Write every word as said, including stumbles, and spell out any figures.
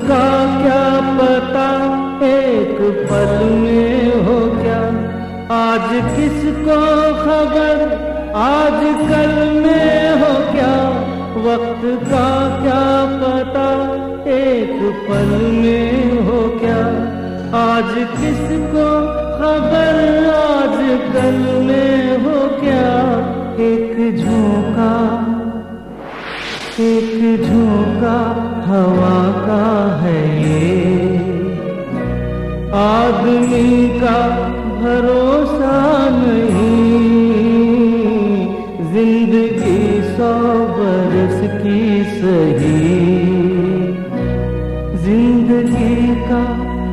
का क्या पता एक पल में हो क्या, आज किसको खबर आज कल में हो क्या, वक्त का क्या पता एक पल में हो क्या, आज किसको खबर आज कल में हो क्या। एक झोंका एक झोंका हवा का है ये, आदमी का भरोसा नहीं, जिंदगी सौ बरस की सही, जिंदगी का